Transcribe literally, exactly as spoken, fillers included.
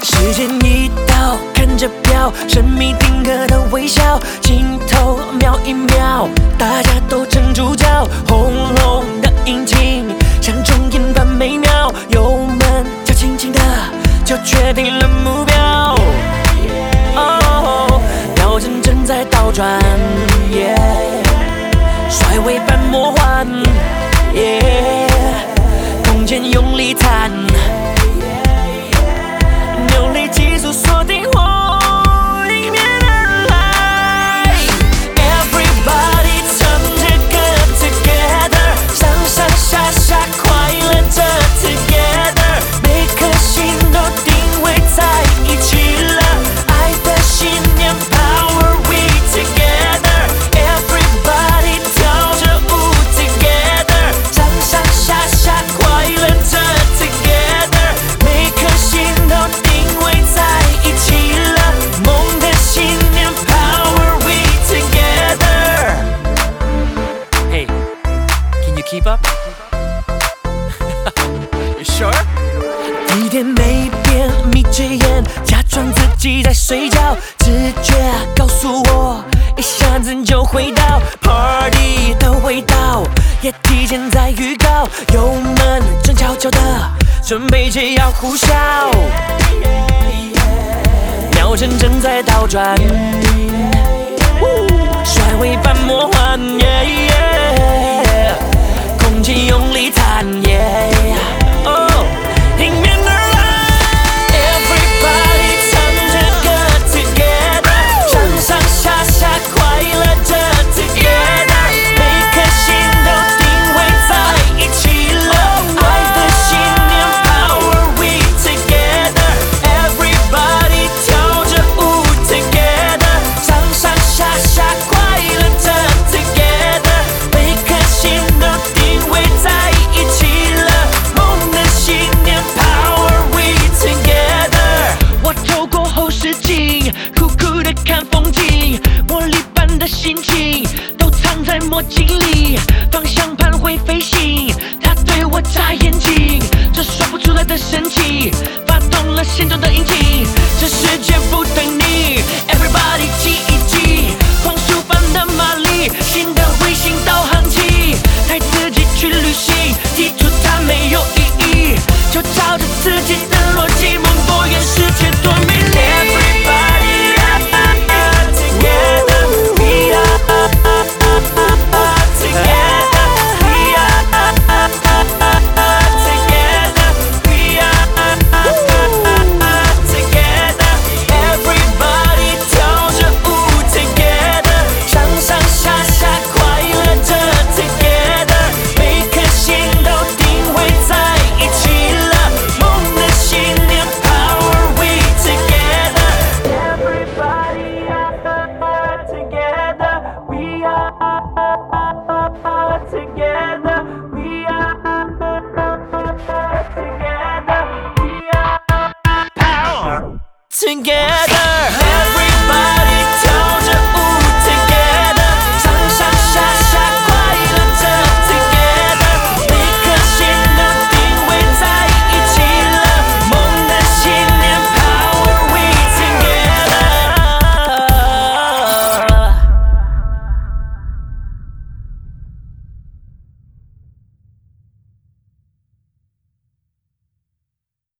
时间一到，看着表，神秘定格的微笑，镜头瞄一瞄，大家都成主角，轰隆的引擎像重演般美妙，油门脚轻轻的，就确定了目标。哦，表针正在倒转，甩尾般魔幻，空间用力弹。扭力技术锁定我迎面而来 ，Everybody 唱着歌 together， 上上下下快乐着 together， 每颗心都定位在一起了，爱的信念 Power we together，Everybody 跳着舞 together， 上上下下快乐着 together， 每颗心都定。Keep up? You sure? 地点没变，眯着眼，假装自己在睡觉，直觉告诉我，一下子就回到 Party 的味道，也提前在预告，油门正悄悄的，准备着要呼啸，秒针正在倒转，甩尾般魔幻。Yeah, yeah，空气用力弹， yeah， 哦，迎面而来 ，Everybody 唱着歌 together， 上上下下快乐着 together， 每颗心都定位在一起了，爱的信念 Power we together，Everybody 跳着舞 together， 上上下下快乐着 together， 每颗心都定位在一起了，梦的信念 Power we together。 我透过后视镜，酷酷的看风景，魔力般的心情都藏在墨镜里，方向盘会飞行，它对我眨眼睛，这说不出来的神奇，发动了心中的引擎，这世界不等你 ，Everybody 记一记，光速般的马力，新的卫星导航器，带自己去旅行，地图它没有意义，就照着自己的逻辑，梦多远，世界多美丽。Everybody together, we are together, we are together, we are together. Everybody 跳着舞 together， 上上下下快乐着 together， 每颗心都定位在一起了，梦的信念 Power we together。 Everybody together, we are together, we are together, we are power together. Everybody